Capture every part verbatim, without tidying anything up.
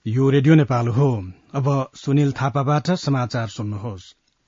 यो रेडियो नेपाल हो। अब सुनिल थापाबाट समाचार सुन्नुहोस्।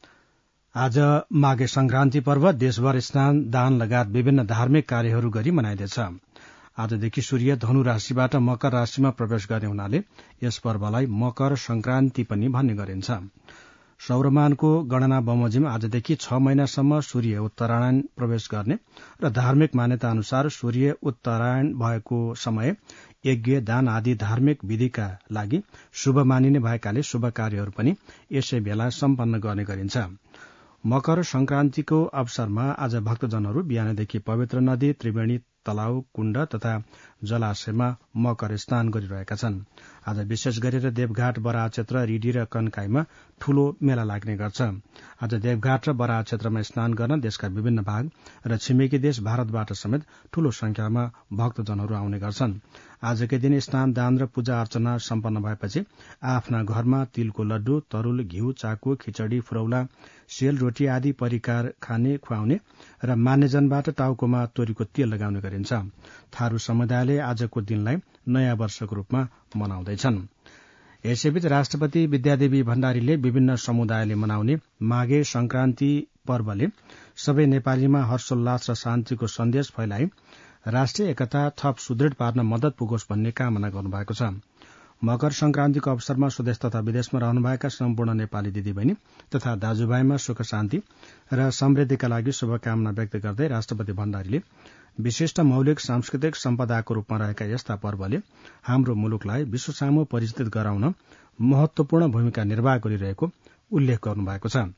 आज माघे संक्रान्ति पर्व देशभर स्नान दान लगायत विभिन्न धार्मिक कार्यहरू गरी मनाइँदैछ। आजदेखि सूर्य धनु राशिबाट मकर राशिमा प्रवेश गर्ने हुनाले यस पर्वलाई मकर संक्रान्ति पनि भन्ने गरिन्छ। सौरमानको गणना बमोजिम आजदेखि छ महिनासम्म सूर्य उत्तरायण प्रवेश गर्ने र धार्मिक मान्यता अनुसार सूर्य उत्तरायण भएको समय यज्ञ दान आदि धार्मिक विधिका लागि शुभ मानिने भएकाले शुभ कार्यहरू पनि यसै बेला सम्पन्न गर्ने गरिन्छ। मकर संक्रान्तिको अवसरमा आज भक्तजनहरू बिहानदेखि पवित्र नदी, त्रिवेणी, तलाउ, कुण्ड तथा जलाशयमा मकर स्नान गरिरहेका छन्। आज विशेष गरेर देवघाट, बराह क्षेत्र, रिडी र कन्काईमा ठूलो मेला लाग्ने गर्छ। आज देवघाट र बराह क्षेत्रमा स्नान गर्न देशका विभिन्न भाग र छिमेकी देश भारतबाट समेत ठूलो संख्यामा भक्तजनहरू आउने गर्छन्। आजकै दिन स्नान दान र पूजा अर्चना सम्पन्न भएपछि आफ्ना घरमा तिलको लड्डु, तरूल, घिउ, चाकु, खिचडी, फुरौला, सेल, रोटी आदि परिकार खाने खुवाउने र मान्यजनबाट टाउकोमा तोरीको तेल लगाउने गरिन्छ। थारू समुदायले आजको दिनलाई नयाँ वर्षको रूपमा मनाउँदैछन्। यसैबीच राष्ट्रपति विद्यादेवी भण्डारीले विभिन्न समुदायले मनाउने माघे संक्रान्ति पर्वले सबै नेपालीमा हर्षोल्लास र शान्तिको सन्देश फैलाई राष्ट्रिय एकता थप सुदृढ़ पार्न मद्दत पुगोस् भन्ने कामना गर्नुभएको छ। मकर संक्रान्तिको अवसरमा स्वदेश तथा विदेशमा रहनुभएका सम्पूर्ण नेपाली दिदीबहिनी तथा दाजुभाइमा सुख शान्ति र समृद्धिका लागि शुभकामना व्यक्त गर्दै राष्ट्रपति भण्डारीले विशिष्ट मौलिक सांस्कृतिक सम्पदाको रूपमा रहेका यस्ता पर्वले हाम्रो मुलुकलाई विश्वसामु परिचित गराउन महत्वपूर्ण भूमिका निर्वाह गरिरहेको उल्लेख गर्नुभएको छ।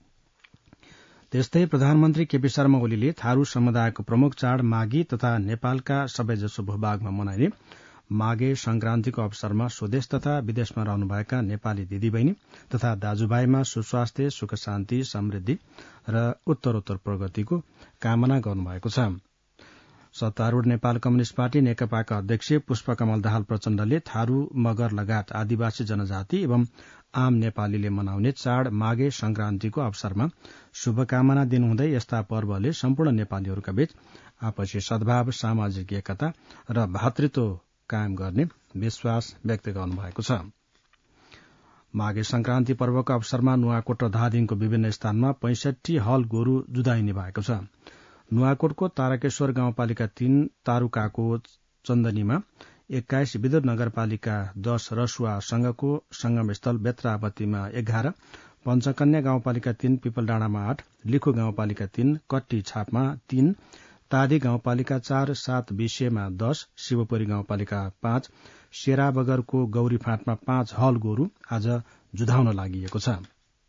त्यस्तै प्रधानमन्त्री केपी शर्मा ओलीले थारू समुदायको प्रमुख चाड माघी तथा नेपालका सबैजसो भूभागमा मनाइने माघे संक्रान्तिको अवसरमा स्वदेश तथा विदेशमा रहनुभएका नेपाली दिदीबहिनी तथा दाजुभाइमा सुस्वास्थ्य, सुख शान्ति, समृद्धि र उत्तरोत्तर प्रगतिको कामना गर्नुभएको छ। सत्तारूढ़ नेपाल कम्युनिष्ट पार्टी नेकपाका अध्यक्ष पुष्पकमल दाहाल प्रचण्डले थारू, मगर लगायत आदिवासी जनजाति एवं आम नेपालीले मनाउने चाड माघे संक्रान्तिको अवसरमा शुभकामना दिनुहुँदै यस्ता पर्वले सम्पूर्ण नेपालीहरूका बीच आपसी सद्भाव, सामाजिक एकता र भातृत्व कायम गर्ने विश्वास व्यक्त गर्नुभएको छ। माघे संक्रान्ति पर्वको अवसरमा नुवाकोट र धादिङको विभिन्न स्थानमा पैंसठी हल गोरू जुधाइने भएको छ। नुवाकोटको तारकेश्वर गाउँपालिका तीन, तारुकाको चन्दनीमा एक्काइस, विद्युत नगरपालिका दश रसुवा संघको संगम स्थल बेत्रावतीमा एघार, पञ्चकन्या गाउँपालिका तीन, पिपलडाँडामा आठ, लिखु गाउँपालिका तीन, कट्टी छापमा तीन, तादी गाउँपालिका चार, सात विषयमा दश, शिवपुरी गाउँपालिका पाँच, शेरा बगरको गौरी फाँटमा पाँच हल गोरू आज जुधाउन लागिएको छ।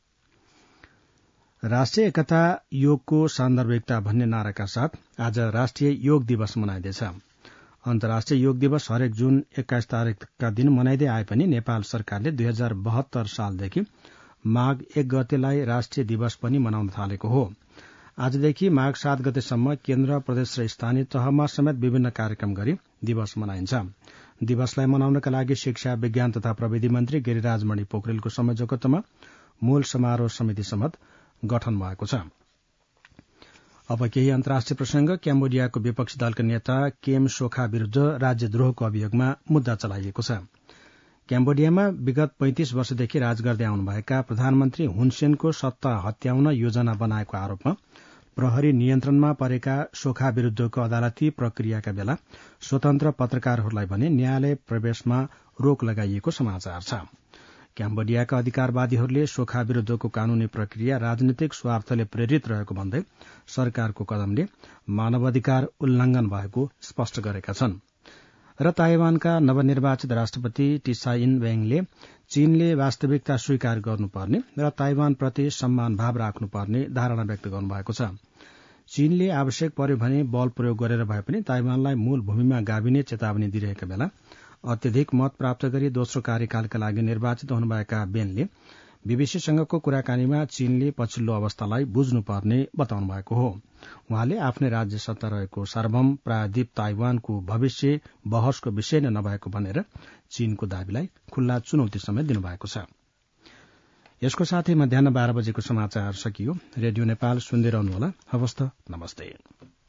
राष्ट्रिय एकता योगको सान्दर्भिकता भन्ने नाराका साथ आज राष्ट्रिय योग दिवस मनाइँदैछ। अन्तर्राष्ट्रिय योग दिवस हरेक जुन एक्काइस तारिकका दिन मनाइँदै आए पनि नेपाल सरकारले दुई हजार बहत्तर सालदेखि माघ एक गतेलाई राष्ट्रिय दिवस पनि मनाउन थालेको हो। आजदेखि माघ सात गतेसम्म केन्द्र, प्रदेश र स्थानीय तहमा समेत विभिन्न कार्यक्रम गरी दिवस मनाइन्छ। दिवसलाई मनाउनका लागि शिक्षा, विज्ञान तथा प्रविधि मन्त्री गिरिराज मणि पोखरेलको संयोजकत्वमा मूल समारोह समिति समेत गठन भएको छ। अब केही अन्तर्राष्ट्रिय प्रसंग। क्याम्बोडियाको विपक्षी दलका नेता केम सोखा विरूद्ध राज्यद्रोहको अभियोगमा मुद्दा चलाइएको छ। क्याम्बोडियामा विगत पैंतिस वर्षदेखि राज गर्दै आउनुभएका प्रधानमन्त्री हुन सेनको सत्ता हत्याउन योजना बनाएको आरोपमा प्रहरी नियन्त्रणमा परेका सोखा विरूद्धको अदालती प्रक्रियाका बेला स्वतन्त्र पत्रकारहरूलाई भने न्यायालय प्रवेशमा रोक लगाइएको समाचार छ। क्याम्बोडियाका अधिकारवादीहरूले सोखा विरूद्धको कानूनी प्रक्रिया राजनीतिक स्वार्थले प्रेरित रहेको भन्दै सरकारको कदमले मानवाधिकार उल्लंघन भएको स्पष्ट गरेका छन्। र ताइवानका नवनिर्वाचित राष्ट्रपति टिसाइन वेङले चीनले वास्तविकता स्वीकार गर्नुपर्ने र ताइवानप्रति सम्मान भाव राख्नुपर्ने धारणा व्यक्त गर्नुभएको छ। चीनले आवश्यक पर्यो भने बल प्रयोग गरेर भए पनि ताइवानलाई मूल भूमिमा गाभिने चेतावनी दिइरहेका बेला अत्यधिक मत प्राप्त गरी दोस्रो कार्यकालका लागि निर्वाचित हुनुभएका बेनले बीबीसीसँगको कुराकानीमा चीनले पछिल्लो अवस्थालाई बुझ्नुपर्ने बताउनु भएको हो। उहाँले आफ्नै राज्य सत्ता रहेको सार्वभौम प्रायद्वीप ताइवानको भविष्य बहसको विषय नै नभएको भनेर चीनको दावीलाई खुल्ला चुनौती समेत दिनुभएको छ। यसको साथै मध्याह बाह्र बजेको समाचार सकियो। रेडियो नेपाल सुन्दै रहनुहोला। हवस् त, नमस्ते।